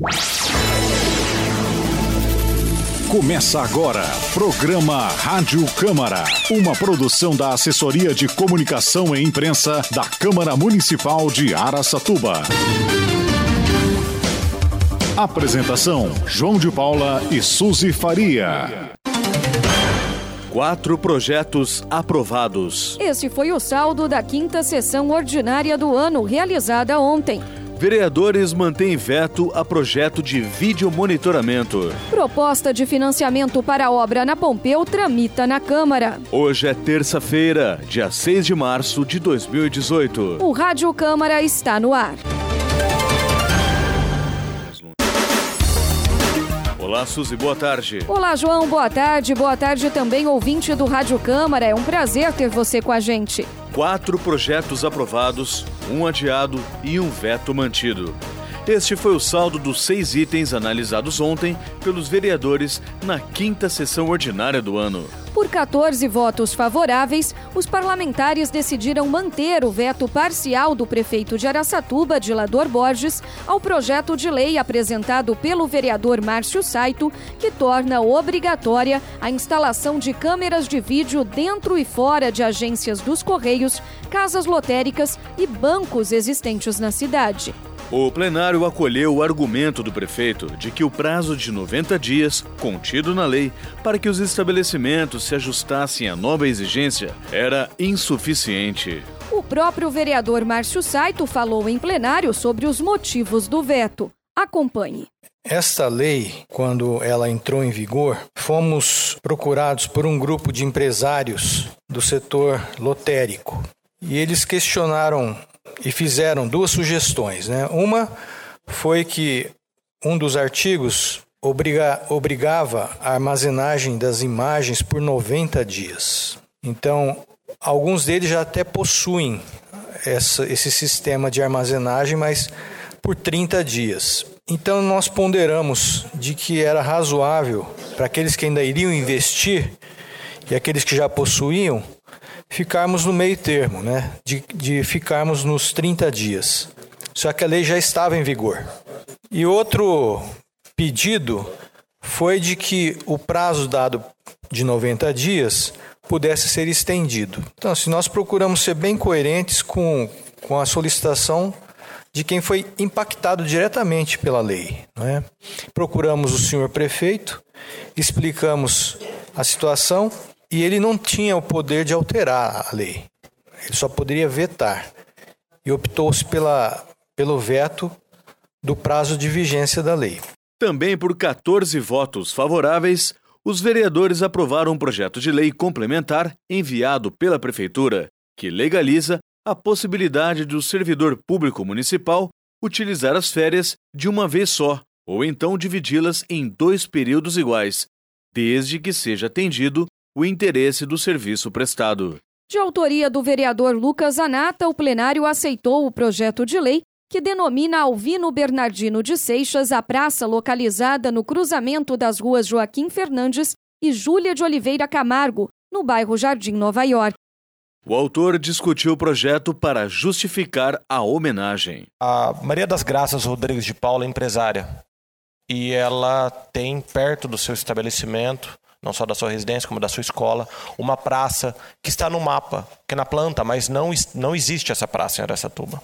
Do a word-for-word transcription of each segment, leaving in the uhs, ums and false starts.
Começa agora, programa Rádio Câmara, uma produção da Assessoria de Comunicação e Imprensa da Câmara Municipal de Araçatuba. Apresentação, João de Paula e Suzy Faria. Quatro projetos aprovados. Esse foi o saldo da quinta sessão ordinária do ano, realizada ontem. Vereadores mantêm veto a projeto de videomonitoramento. Proposta de financiamento para a obra na Pompeu tramita na Câmara. Hoje é terça-feira, dia seis de março de dois mil e dezoito. O Rádio Câmara está no ar. Olá, Suzy, boa tarde. Olá, João, boa tarde. Boa tarde também, ouvinte do Rádio Câmara. É um prazer ter você com a gente. Quatro projetos aprovados, um adiado e um veto mantido. Este foi o saldo dos seis itens analisados ontem pelos vereadores na quinta sessão ordinária do ano. Por quatorze votos favoráveis, os parlamentares decidiram manter o veto parcial do prefeito de Araçatuba, Dilador Borges, ao projeto de lei apresentado pelo vereador Márcio Saito, que torna obrigatória a instalação de câmeras de vídeo dentro e fora de agências dos Correios, casas lotéricas e bancos existentes na cidade. O plenário acolheu o argumento do prefeito de que o prazo de noventa dias, contido na lei, para que os estabelecimentos se ajustassem à nova exigência, era insuficiente. O próprio vereador Márcio Saito falou em plenário sobre os motivos do veto. Acompanhe. Esta lei, quando ela entrou em vigor, fomos procurados por um grupo de empresários do setor lotérico. E eles questionaram e fizeram duas sugestões, né? Uma foi que um dos artigos obriga, obrigava a armazenagem das imagens por noventa dias. Então, alguns deles já até possuem essa, esse sistema de armazenagem, mas por trinta dias. Então, nós ponderamos de que era razoável para aqueles que ainda iriam investir e aqueles que já possuíam, ficarmos no meio termo, né? De, de ficarmos nos trinta dias. Só que a lei já estava em vigor. E outro pedido foi de que o prazo dado de noventa dias pudesse ser estendido. Então, assim, nós procuramos ser bem coerentes com, com a solicitação de quem foi impactado diretamente pela lei, não é? Procuramos o senhor prefeito, explicamos a situação, e ele não tinha o poder de alterar a lei. Ele só poderia vetar. E optou-se pela, pelo veto do prazo de vigência da lei. Também por quatorze votos favoráveis, os vereadores aprovaram um projeto de lei complementar enviado pela Prefeitura, que legaliza a possibilidade do servidor público municipal utilizar as férias de uma vez só, ou então dividi-las em dois períodos iguais, desde que seja atendido o interesse do serviço prestado. De autoria do vereador Lucas Anata, o plenário aceitou o projeto de lei que denomina Alvino Bernardino de Seixas a praça localizada no cruzamento das ruas Joaquim Fernandes e Júlia de Oliveira Camargo, no bairro Jardim Nova York. O autor discutiu o projeto para justificar a homenagem. A Maria das Graças Rodrigues de Paula é empresária e ela tem perto do seu estabelecimento, não só da sua residência, como da sua escola, uma praça que está no mapa, que é na planta, mas não, não existe essa praça em Araçatuba.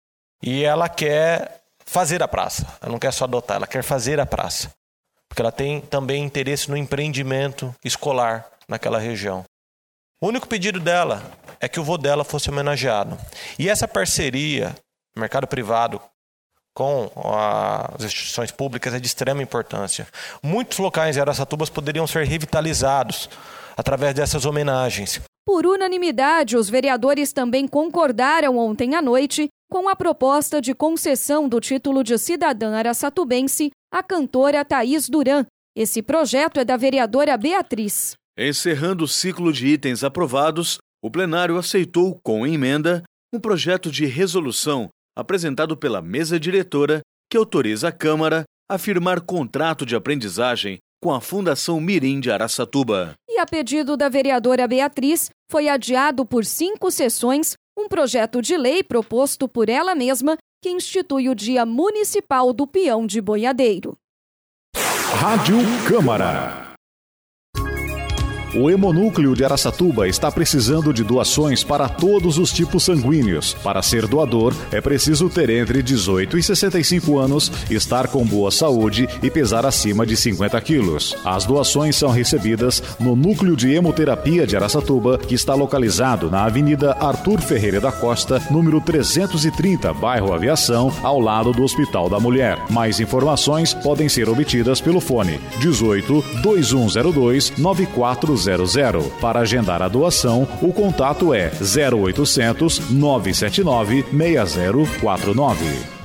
E ela quer fazer a praça, ela não quer só adotar, ela quer fazer a praça. Porque ela tem também interesse no empreendimento escolar naquela região. O único pedido dela é que o vô dela fosse homenageado. E essa parceria, mercado privado, com as instituições públicas é de extrema importância. Muitos locais em Araçatuba poderiam ser revitalizados através dessas homenagens. Por unanimidade, os vereadores também concordaram ontem à noite com a proposta de concessão do título de cidadã araçatubense à cantora Thaís Duran. Esse projeto é da vereadora Beatriz. Encerrando o ciclo de itens aprovados, o plenário aceitou, com emenda, um projeto de resolução apresentado pela mesa diretora que autoriza a Câmara a firmar contrato de aprendizagem com a Fundação Mirim de Araçatuba. E a pedido da vereadora Beatriz, foi adiado por cinco sessões um projeto de lei proposto por ela mesma que institui o Dia Municipal do Peão de Boiadeiro. Rádio Câmara. O Hemonúcleo de Araçatuba está precisando de doações para todos os tipos sanguíneos. Para ser doador, é preciso ter entre dezoito e sessenta e cinco anos, estar com boa saúde e pesar acima de cinquenta quilos. As doações são recebidas no Núcleo de Hemoterapia de Araçatuba, que está localizado na Avenida Arthur Ferreira da Costa, número trezentos e trinta, bairro Aviação, ao lado do Hospital da Mulher. Mais informações podem ser obtidas pelo fone dezoito, dois um zero dois, nove quatro zero zero. Para agendar a doação, o contato é zero oitocentos, nove sete nove, seis zero quatro nove.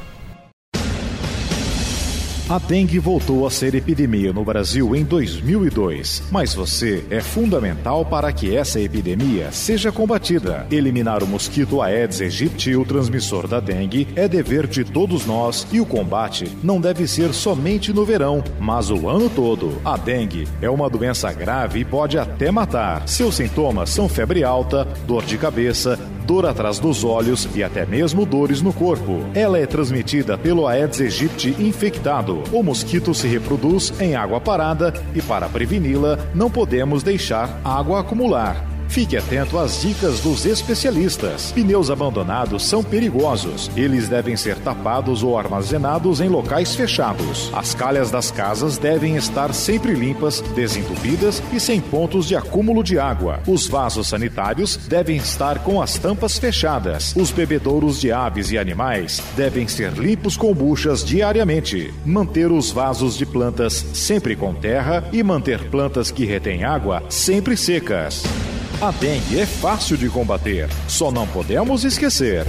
A dengue voltou a ser epidemia no Brasil em dois mil e dois, mas você é fundamental para que essa epidemia seja combatida. Eliminar o mosquito Aedes aegypti, o transmissor da dengue, é dever de todos nós e o combate não deve ser somente no verão, mas o ano todo. A dengue é uma doença grave e pode até matar. Seus sintomas são febre alta, dor de cabeça, dor atrás dos olhos e até mesmo dores no corpo. Ela é transmitida pelo Aedes aegypti infectado. O mosquito se reproduz em água parada e, para preveni-la, não podemos deixar água acumular. Fique atento às dicas dos especialistas. Pneus abandonados são perigosos. Eles devem ser tapados ou armazenados em locais fechados. As calhas das casas devem estar sempre limpas, desentupidas e sem pontos de acúmulo de água. Os vasos sanitários devem estar com as tampas fechadas. Os bebedouros de aves e animais devem ser limpos com buchas diariamente. Manter os vasos de plantas sempre com terra e manter plantas que retêm água sempre secas. A dengue é fácil de combater, só não podemos esquecer.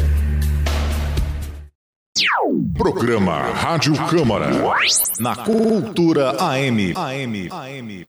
Programa Rádio Câmara. Na Cultura A M. A M. A M.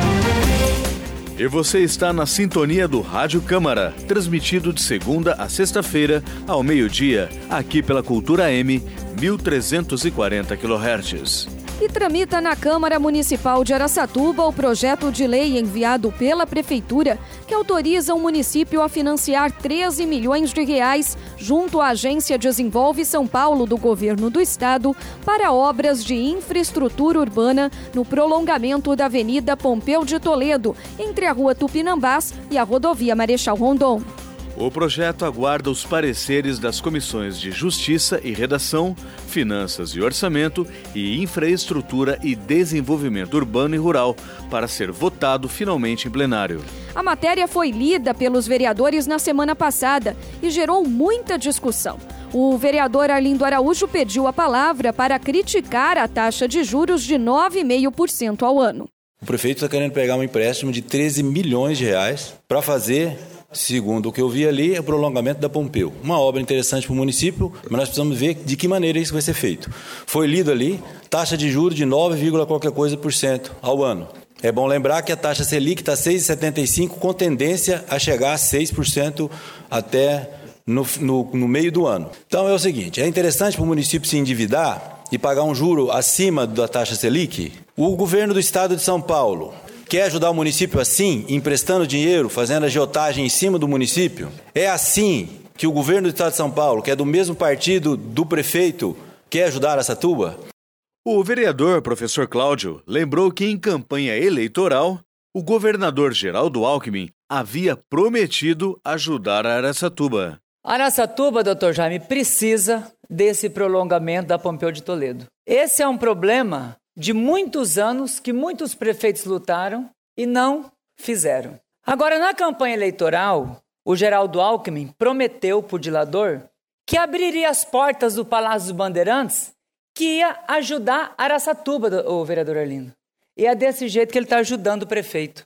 E você está na sintonia do Rádio Câmara, transmitido de segunda a sexta-feira, ao meio-dia, aqui pela Cultura A M, mil trezentos e quarenta quilohertz. E tramita na Câmara Municipal de Araçatuba o projeto de lei enviado pela Prefeitura que autoriza o município a financiar treze milhões de reais junto à Agência Desenvolve São Paulo do Governo do Estado para obras de infraestrutura urbana no prolongamento da Avenida Pompeu de Toledo, entre a Rua Tupinambás e a Rodovia Marechal Rondon. O projeto aguarda os pareceres das comissões de Justiça e Redação, Finanças e Orçamento e Infraestrutura e Desenvolvimento Urbano e Rural para ser votado finalmente em plenário. A matéria foi lida pelos vereadores na semana passada e gerou muita discussão. O vereador Arlindo Araújo pediu a palavra para criticar a taxa de juros de nove vírgula cinco por cento ao ano. O prefeito está querendo pegar um empréstimo de treze milhões de reais para fazer, segundo o que eu vi ali, é o prolongamento da Pompeu. Uma obra interessante para o município, mas nós precisamos ver de que maneira isso vai ser feito. Foi lido ali, taxa de juros de nove, qualquer coisa por cento ao ano. É bom lembrar que a taxa Selic está seis vírgula setenta e cinco por cento, com tendência a chegar a seis por cento até no, no, no meio do ano. Então é o seguinte, é interessante para o município se endividar e pagar um juro acima da taxa Selic? O governo do estado de São Paulo quer ajudar o município assim, emprestando dinheiro, fazendo agiotagem em cima do município? É assim que o governo do estado de São Paulo, que é do mesmo partido do prefeito, quer ajudar Araçatuba? O vereador professor Cláudio lembrou que em campanha eleitoral, o governador Geraldo Alckmin havia prometido ajudar a Araçatuba. Araçatuba, doutor Jaime, precisa desse prolongamento da Pompeu de Toledo. Esse é um problema de muitos anos que muitos prefeitos lutaram e não fizeram. Agora, na campanha eleitoral, o Geraldo Alckmin prometeu para o dilador que abriria as portas do Palácio dos Bandeirantes, que ia ajudar Araçatuba, o vereador Arlindo. E é desse jeito que ele está ajudando o prefeito,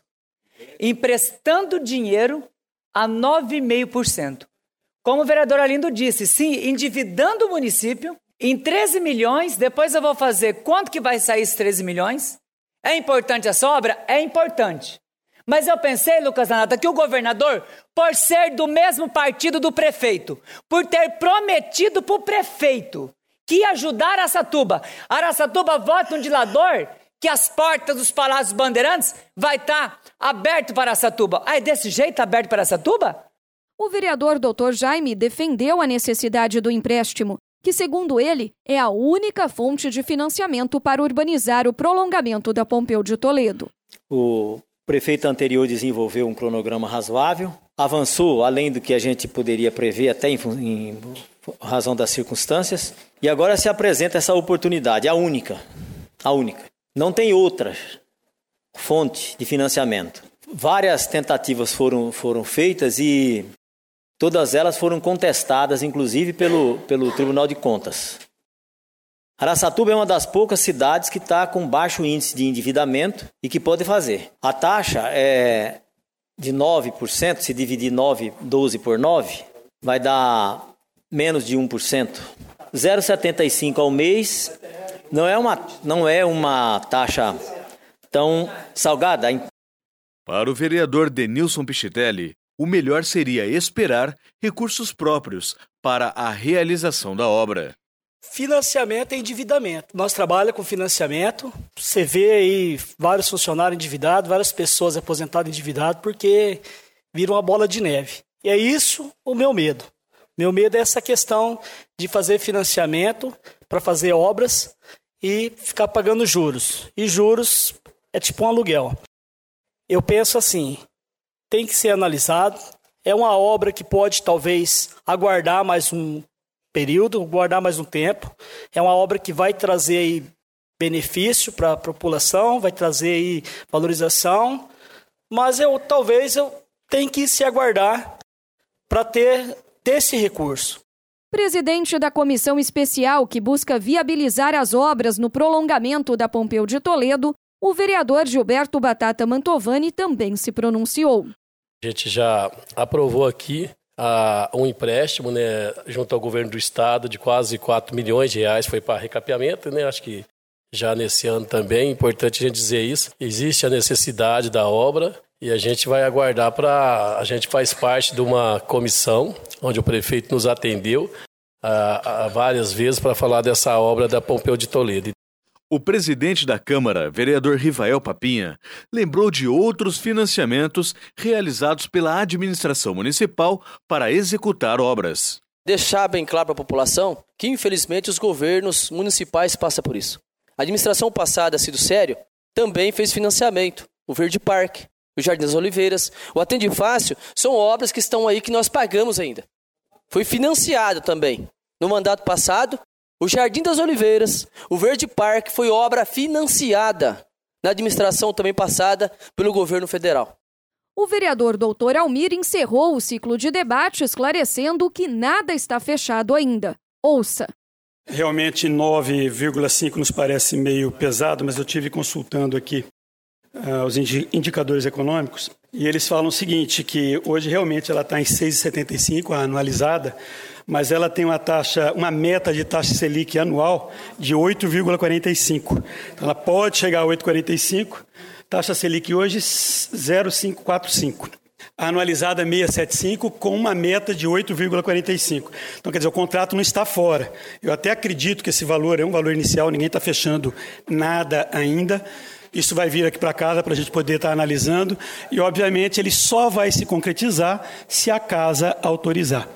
emprestando dinheiro a nove vírgula cinco por cento. Como o vereador Arlindo disse, sim, endividando o município em treze milhões, depois eu vou fazer quanto que vai sair esses treze milhões? É importante essa obra? É importante. Mas eu pensei, Lucas Zanata, que o governador, por ser do mesmo partido do prefeito, por ter prometido para o prefeito que ia ajudar Araçatuba, Araçatuba vota um dilador que as portas dos Palácios Bandeirantes vai estar aberto para Araçatuba. Ah, é desse jeito aberto para Araçatuba? O vereador doutor Jaime defendeu a necessidade do empréstimo, que, segundo ele, é a única fonte de financiamento para urbanizar o prolongamento da Pompeu de Toledo. O prefeito anterior desenvolveu um cronograma razoável, avançou além do que a gente poderia prever, até em, em razão das circunstâncias, e agora se apresenta essa oportunidade, a única, a única. Não tem outra fonte de financiamento. Várias tentativas foram, foram feitas e todas elas foram contestadas, inclusive pelo, pelo Tribunal de Contas. Araçatuba é uma das poucas cidades que está com baixo índice de endividamento e que pode fazer. A taxa é de nove por cento, se dividir nove, doze por nove, vai dar menos de um por cento. zero vírgula setenta e cinco ao mês não é uma, não é uma taxa tão salgada. Para o vereador Denilson Pichitelli, o melhor seria esperar recursos próprios para a realização da obra. Financiamento é endividamento. Nós trabalhamos com financiamento. Você vê aí vários funcionários endividados, várias pessoas aposentadas endividadas, porque viram uma bola de neve. E é isso o meu medo. Meu medo é essa questão de fazer financiamento para fazer obras e ficar pagando juros. E juros é tipo um aluguel. Eu penso assim, tem que ser analisado. É uma obra que pode talvez aguardar mais um período, guardar mais um tempo. É uma obra que vai trazer aí benefício para a população, vai trazer aí valorização, mas eu talvez eu tenha que se aguardar para ter, ter esse recurso. Presidente da comissão especial que busca viabilizar as obras no prolongamento da Pompeu de Toledo, o vereador Gilberto Batata Mantovani também se pronunciou. A gente já aprovou aqui Uh, um empréstimo, né, junto ao governo do estado de quase quatro milhões de reais, foi para recapeamento, né, acho que já nesse ano também, é importante a gente dizer isso, existe a necessidade da obra e a gente vai aguardar para, a gente faz parte de uma comissão, onde o prefeito nos atendeu uh, uh, várias vezes para falar dessa obra da Pompeu de Toledo. O presidente da Câmara, vereador Rivael Papinha, lembrou de outros financiamentos realizados pela administração municipal para executar obras. Deixar bem claro para a população que, infelizmente, os governos municipais passam por isso. A administração passada, Cido Sério, também fez financiamento. O Verde Parque, o Jardim das Oliveiras, o Atende Fácil, são obras que estão aí que nós pagamos ainda. Foi financiado também. No mandato passado, o Jardim das Oliveiras, o Verde Parque foi obra financiada na administração também passada pelo governo federal. O vereador doutor Almir encerrou o ciclo de debate esclarecendo que nada está fechado ainda. Ouça. Realmente nove vírgula cinco nos parece meio pesado, mas eu tive consultando aqui uh, os indi- indicadores econômicos e eles falam o seguinte, que hoje realmente ela está em seis vírgula setenta e cinco, a anualizada, mas ela tem uma taxa, uma meta de taxa Selic anual de oito vírgula quarenta e cinco. Então ela pode chegar a oito vírgula quarenta e cinco, taxa Selic hoje zero vírgula quinhentos e quarenta e cinco. A anualizada é seiscentos e setenta e cinco com uma meta de oito vírgula quarenta e cinco. Então, quer dizer, o contrato não está fora. Eu até acredito que esse valor é um valor inicial, ninguém está fechando nada ainda. Isso vai vir aqui para casa para a gente poder estar analisando e, obviamente, ele só vai se concretizar se a casa autorizar.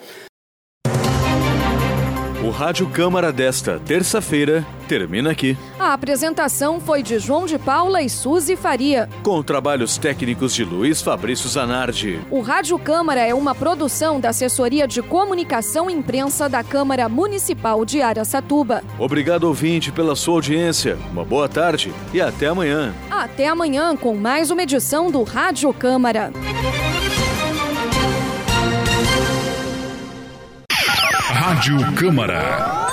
O Rádio Câmara desta terça-feira termina aqui. A apresentação foi de João de Paula e Suzy Faria, com trabalhos técnicos de Luiz Fabrício Zanardi. O Rádio Câmara é uma produção da Assessoria de Comunicação e Imprensa da Câmara Municipal de Araçatuba. Obrigado, ouvinte, pela sua audiência. Uma boa tarde e até amanhã. Até amanhã com mais uma edição do Rádio Câmara. Rádio Câmara.